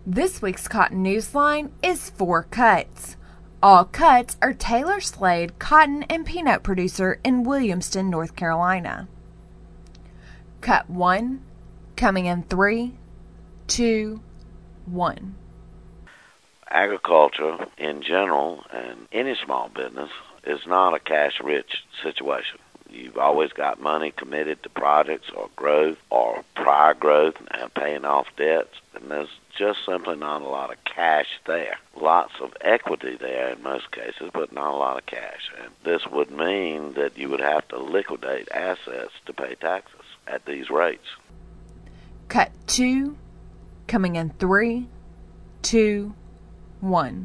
This week's Cotton Newsline is 4 cuts. All cuts are Taylor Slade, cotton and peanut producer in Williamston, North Carolina. Cut 1, coming in 3, 2, 1. Agriculture in general and any small business is not a cash-rich situation. You've always got money committed to projects or growth or prior growth and paying off debts, and there's just simply not a lot of cash there. Lots of equity there in most cases, but not a lot of cash. And this would mean that you would have to liquidate assets to pay taxes at these rates. Cut 2, coming in 3, 2, 1.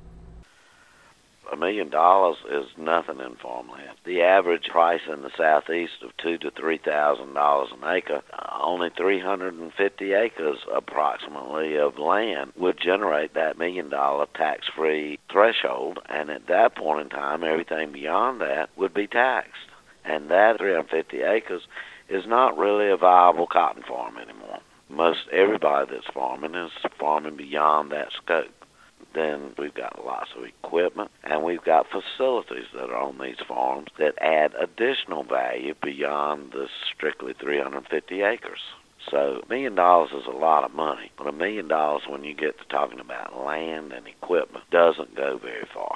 $1 million is nothing in farmland. The average price in the southeast of $2,000 to $3,000 an acre, only 350 acres approximately of land would generate that $1 million tax-free threshold, and at that point in time, everything beyond that would be taxed. And that 350 acres is not really a viable cotton farm anymore. Most everybody that's farming is farming beyond that scope. Then we've got lots of equipment, and we've got facilities that are on these farms that add additional value beyond the strictly 350 acres. So $1 million is a lot of money, but $1 million when you get to talking about land and equipment doesn't go very far.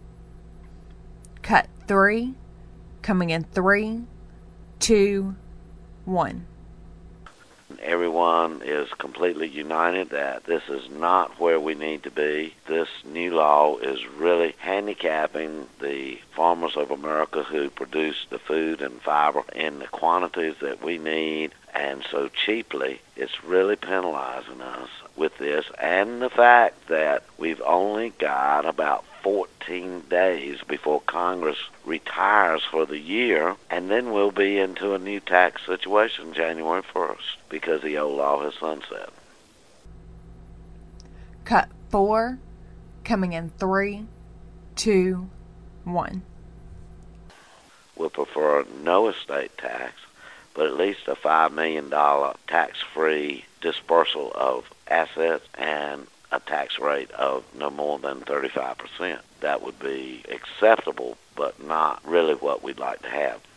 Cut 3, coming in 3, 2, 1. Everyone is completely united that this is not where we need to be. This new law is really handicapping the farmers of America who produce the food and fiber in the quantities that we need and so cheaply. It's really penalizing us with this, and the fact that we've only got about 14 days before Congress retires for the year, and then we'll be into a new tax situation January 1st because the old law has sunset. Cut 4, coming in 3, 2, 1. We'll prefer no estate tax, but at least a $5 million tax-free dispersal of assets and a tax rate of no more than 35%. That would be acceptable, but not really what we'd like to have.